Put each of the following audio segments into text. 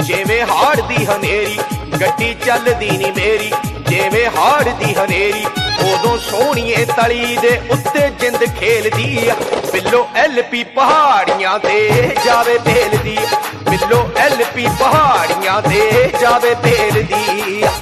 ਜਿਵੇਂ ਹਾੜ ਦੀ ਹਨੇਰੀ ਗੱਡੀ ਚੱਲਦੀ ਨੀ ਮੇਰੀ, ਜਿਵੇਂ ਹਾੜ ਦੀ ਹਨੇਰੀ ਉਦੋਂ ਸੋਹਣੀਏ ਤਲੀ ਦੇ ਉੱਤੇ ਜਿੰਦ ਖੇਲਦੀ ਆ। ਬਿੱਲੋ LP ਪਹਾੜੀਆਂ ਤੇ ਜਾਵੇ ਭੇਲਦੀ, ਬਿੱਲੋ LP ਪਹਾੜੀਆਂ ਤੇ ਜਾਵੇ ਭੇਲਦੀ ਆ।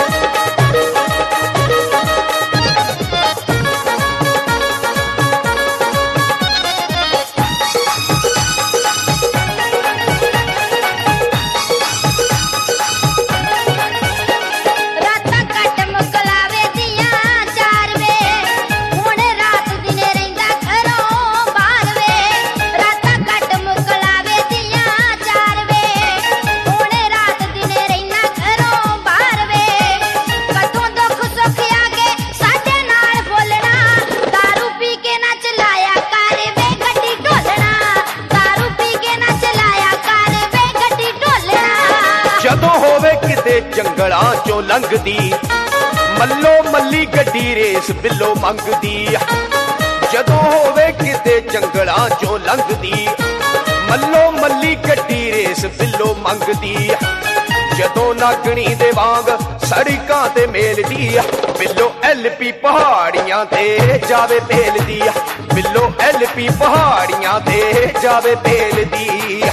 ਜਦੋਂ ਹੋਵੇ ਕਿਤੇ ਜੰਗਲਾਂ ਚੋਂ ਲੰਘਦੀ ਮੱਲੋ ਮੱਲੀ ਗੱਡੀ ਰੇਸ ਬਿੱਲੋ ਮੰਗਦੀ, ਜਦੋਂ ਹੋਵੇ ਕਿਤੇ ਜੰਗਲਾਂ ਚੋਂ ਲੰਘਦੀ ਮੱਲੋ ਮੱਲੀ ਗੱਡੀ ਰੇਸ ਬਿੱਲੋ ਮੰਗਦੀ, ਜਦੋਂ ਨਾਗਣੀ ਦੇ ਵਾਂਗ ਸੜਕਾਂ ਤੇ ਮੇਲਦੀ ਬਿੱਲੋ LP ਪਹਾੜੀਆਂ ਤੇ ਜਾਵੇ ਭੇਲਦੀ, ਬਿੱਲੋ LP ਪਹਾੜੀਆਂ ਤੇ ਜਾਵੇ ਭੇਲਦੀ।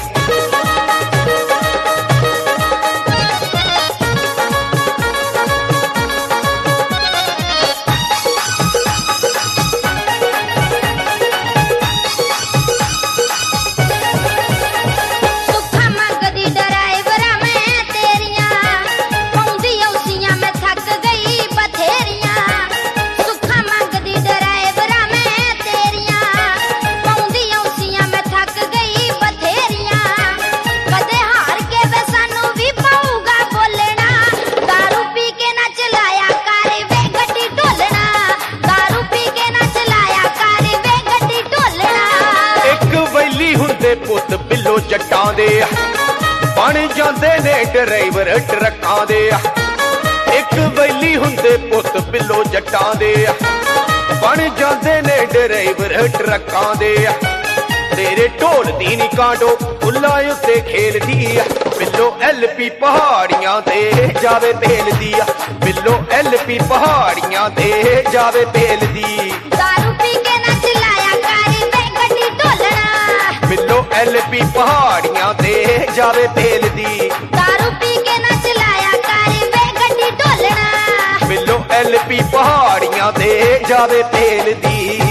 ਪੁੱਤ ਬਿੱਲੋ ਜੱਟਾਂ ਦੇ ਬਣ ਜਾਂਦੇ ਨੇ ਡਰਾਈਵਰ ਟਰੱਕਾਂ ਦੇ, ਇੱਕ ਵੈਲੀ ਹੁੰਦੇ ਪੁੱਤ ਬਿੱਲੋ ਜੱਟਾਂ ਦੇ ਬਣ ਜਾਂਦੇ ਨੇ ਡਰਾਈਵਰ ਟਰੱਕਾਂ ਦੇ। ਤੇਰੇ ਢੋਲ ਦੀ ਨੀ ਕਾਂਡੋ ਫੁੱਲਾਂ ਉੱਤੇ ਖੇਲਦੀ ਬਿੱਲੋ LP ਪਹਾੜੀਆਂ ਤੇ ਜਾਵੇ ਭੇਲਦੀ, ਬਿੱਲੋ LP ਪਹਾੜੀਆਂ ਤੇ ਜਾਵੇ ਭੇਲਦੀ। ਦਾਰੂ ਪੀ ਕੇ ਨਾ ਚਲਾਇਆ ਕਰ ਵੇ ਗੱਡੀ ਢੋਲਣਾ, ਬਿੱਲੋ LP ਪਹਾੜੀਆਂ ਤੇ ਜਾਵੇ ਭੇਲਦੀ, ਦਾਰੂ ਪੀ ਕੇ ਨਾ ਚਲਾਇਆ ਕਰ ਵੇ ਗੱਡੀ ਢੋਲਣਾ, ਬਿੱਲੋ LP ਪਹਾੜੀਆਂ ਤੇ ਜਾਵੇ ਭੇਲਦੀ।